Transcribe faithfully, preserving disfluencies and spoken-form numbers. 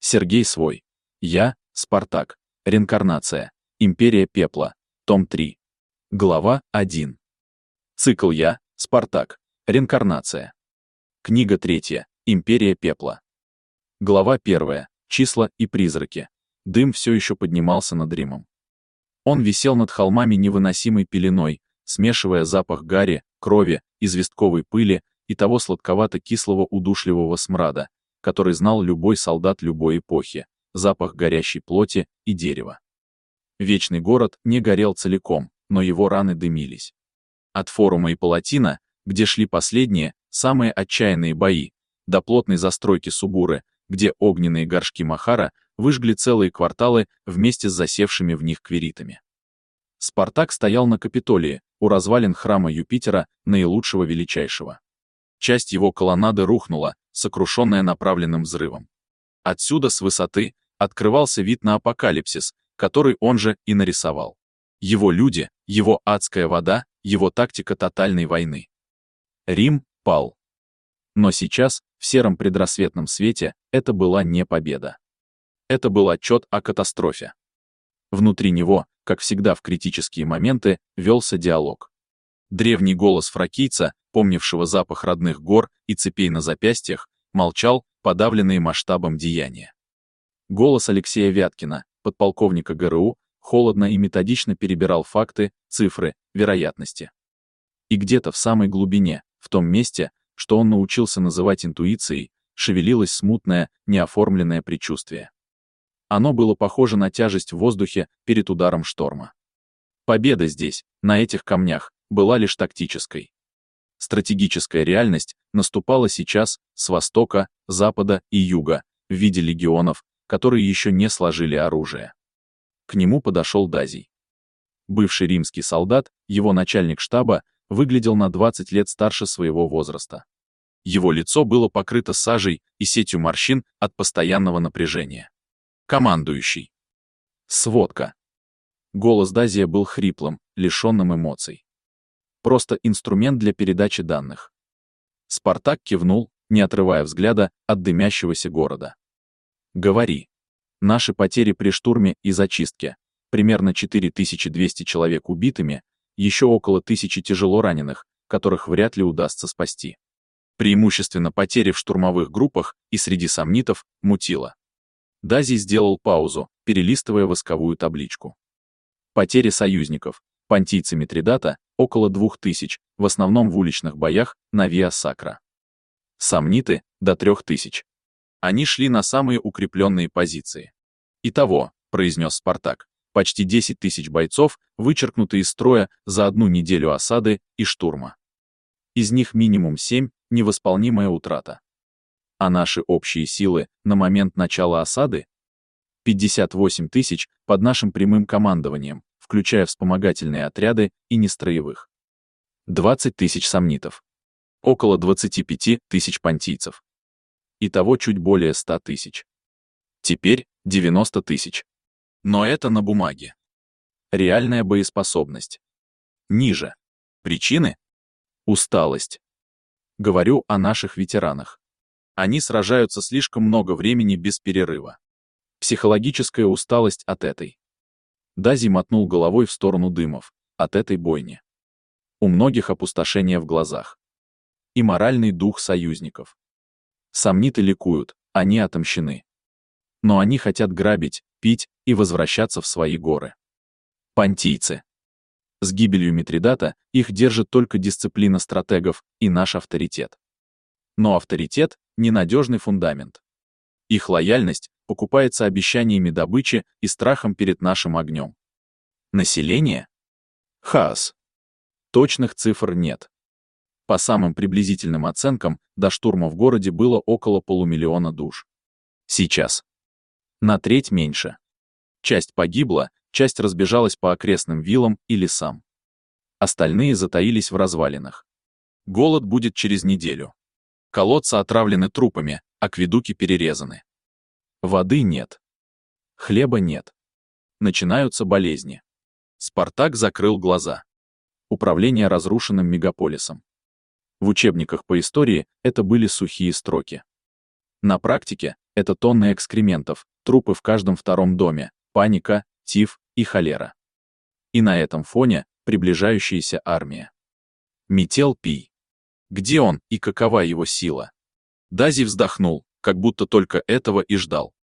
Сергей Свой. Я, Спартак. Реинкарнация. Империя пепла. Том три. Глава один. Цикл Я, Спартак. Реинкарнация. Книга третья. Империя пепла. Глава первая. Числа и призраки. Дым все еще поднимался над Римом. Он висел над холмами невыносимой пеленой, смешивая запах гари, крови, известковой пыли и того сладковато-кислого удушливого смрада, который знал любой солдат любой эпохи, запах горящей плоти и дерева. Вечный город не горел целиком, но его раны дымились. От форума и палатина, где шли последние, самые отчаянные бои, до плотной застройки Субуры, где огненные горшки Махара выжгли целые кварталы вместе с засевшими в них квиритами. Спартак стоял на Капитолии, у развалин храма Юпитера, наилучшего величайшего. Часть его колоннады рухнула, сокрушенная направленным взрывом. Отсюда, с высоты, открывался вид на апокалипсис, который он же и нарисовал. Его люди, его адская вода, его тактика тотальной войны. Рим пал. Но сейчас, в сером предрассветном свете, это была не победа. Это был отчет о катастрофе. Внутри него, как всегда в критические моменты, велся диалог. Древний голос фракийца, помнившего запах родных гор и цепей на запястьях, молчал, подавленный масштабом деяния. Голос Алексея Вяткина, подполковника ГРУ, холодно и методично перебирал факты, цифры, вероятности. И где-то в самой глубине, в том месте, что он научился называть интуицией, шевелилось смутное, неоформленное предчувствие. Оно было похоже на тяжесть в воздухе перед ударом шторма. Победа здесь, на этих камнях, была лишь тактической. Стратегическая реальность наступала сейчас с востока, запада и юга, в виде легионов, которые еще не сложили оружие. К нему подошел Дазий. Бывший римский солдат, его начальник штаба, выглядел на двадцать лет старше своего возраста. Его лицо было покрыто сажей и сетью морщин от постоянного напряжения. Командующий. Сводка. Голос Дазия был хриплым, лишенным эмоций. Просто инструмент для передачи данных. Спартак кивнул, не отрывая взгляда от дымящегося города. Говори. Наши потери при штурме и зачистке. Примерно четыре тысячи двести человек убитыми, еще около тысячи тяжело раненых, которых вряд ли удастся спасти. Преимущественно потери в штурмовых группах и среди сомнитов, мутило. Дазий сделал паузу, перелистывая восковую табличку. Потери союзников. Понтийцы Митридата — около двух тысяч, в основном в уличных боях на Виа Сакра. Сомниты — до трех тысяч. Они шли на самые укрепленные позиции. «Итого», — произнес Спартак, — почти десять тысяч бойцов, вычеркнуты из строя за одну неделю осады и штурма. Из них минимум семь — невосполнимая утрата. А наши общие силы на момент начала осады? пятьдесят восемь тысяч под нашим прямым командованием, включая вспомогательные отряды и нестроевых. двадцать тысяч сомнитов. Около двадцати пяти тысяч понтийцев. Итого чуть более ста тысяч. Теперь девяносто тысяч. Но это на бумаге. Реальная боеспособность. Ниже. Причины? Усталость. Говорю о наших ветеранах. Они сражаются слишком много времени без перерыва. Психологическая усталость от этой. Дазий мотнул головой в сторону дымов, от этой бойни. У многих опустошение в глазах. И моральный дух союзников. Сомниты ликуют, они отомщены. Но они хотят грабить, пить и возвращаться в свои горы. Понтийцы. С гибелью Митридата их держит только дисциплина стратегов и наш авторитет. Но авторитет — ненадежный фундамент. Их лояльность покупается обещаниями добычи и страхом перед нашим огнем. Население? Хаос. Точных цифр нет. По самым приблизительным оценкам, до штурма в городе было около полумиллиона душ. Сейчас. На треть меньше. Часть погибла, часть разбежалась по окрестным виллам и лесам. Остальные затаились в развалинах. Голод будет через неделю. Колодцы отравлены трупами, акведуки перерезаны. Воды нет. Хлеба нет. Начинаются болезни. Спартак закрыл глаза. Управление разрушенным мегаполисом. В учебниках по истории это были сухие строки. На практике это тонны экскрементов, трупы в каждом втором доме, паника, тиф и холера. И на этом фоне приближающаяся армия. Метел Пий. Где он и какова его сила? Дази вздохнул, как будто только этого и ждал.